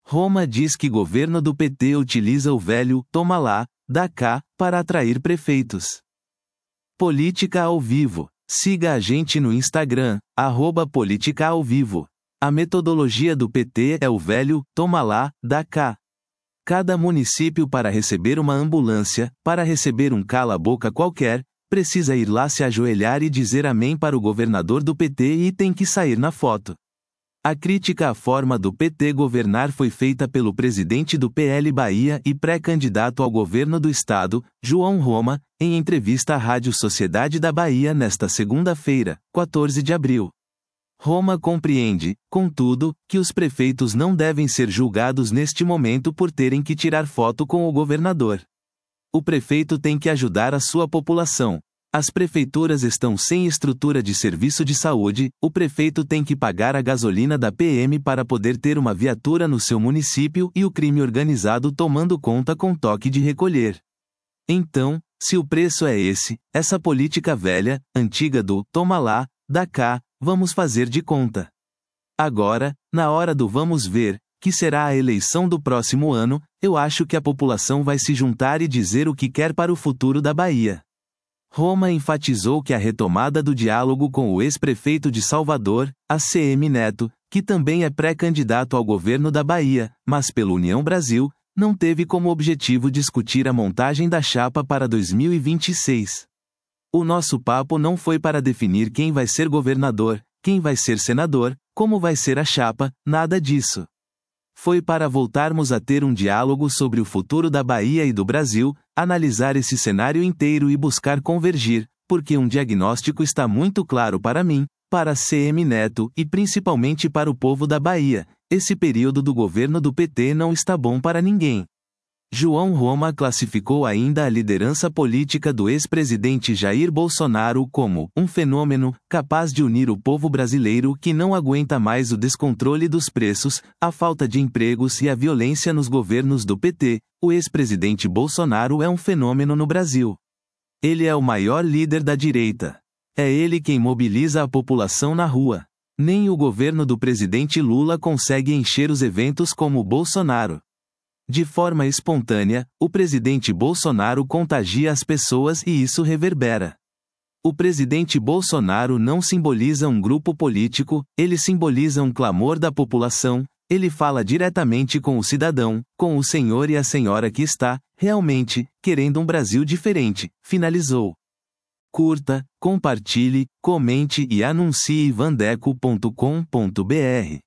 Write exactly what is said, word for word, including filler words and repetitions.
Roma diz que governo do P T utiliza o velho "toma lá, dá cá" para atrair prefeitos. Política ao vivo. Siga a gente no Instagram, arroba Política ao Vivo. A metodologia do P T é o velho "toma lá, dá cá". Cada município, para receber uma ambulância, para receber um cala-boca qualquer, precisa ir lá se ajoelhar e dizer amém para o governador do P T e tem que sair na foto. A crítica à forma do P T governar foi feita pelo presidente do P L Bahia e pré-candidato ao governo do estado, João Roma, em entrevista à Rádio Sociedade da Bahia nesta segunda-feira, quatorze de abril. Roma compreende, contudo, que os prefeitos não devem ser julgados neste momento por terem que tirar foto com o governador. O prefeito tem que ajudar a sua população. As prefeituras estão sem estrutura de serviço de saúde, o prefeito tem que pagar a gasolina da P M para poder ter uma viatura no seu município e o crime organizado tomando conta com toque de recolher. Então, se o preço é esse, essa política velha, antiga do "toma lá, dá cá", vamos fazer de conta. Agora, na hora do vamos ver, que será a eleição do próximo ano, eu acho que a população vai se juntar e dizer o que quer para o futuro da Bahia. Roma enfatizou que a retomada do diálogo com o ex-prefeito de Salvador, A C M Neto, que também é pré-candidato ao governo da Bahia, mas pela União Brasil, não teve como objetivo discutir a montagem da chapa para dois mil e vinte e seis. O nosso papo não foi para definir quem vai ser governador, quem vai ser senador, como vai ser a chapa, nada disso. Foi para voltarmos a ter um diálogo sobre o futuro da Bahia e do Brasil, analisar esse cenário inteiro e buscar convergir, porque um diagnóstico está muito claro para mim, para C M Neto e principalmente para o povo da Bahia: esse período do governo do P T não está bom para ninguém. João Roma classificou ainda a liderança política do ex-presidente Jair Bolsonaro como um fenômeno capaz de unir o povo brasileiro que não aguenta mais o descontrole dos preços, a falta de empregos e a violência nos governos do P T. O ex-presidente Bolsonaro é um fenômeno no Brasil. Ele é o maior líder da direita. É ele quem mobiliza a população na rua. Nem o governo do presidente Lula consegue encher os eventos como o Bolsonaro. De forma espontânea, o presidente Bolsonaro contagia as pessoas e isso reverbera. O presidente Bolsonaro não simboliza um grupo político, ele simboliza um clamor da população, ele fala diretamente com o cidadão, com o senhor e a senhora que está, realmente, querendo um Brasil diferente, finalizou. Curta, compartilhe, comente e anuncie vandeco ponto com ponto br.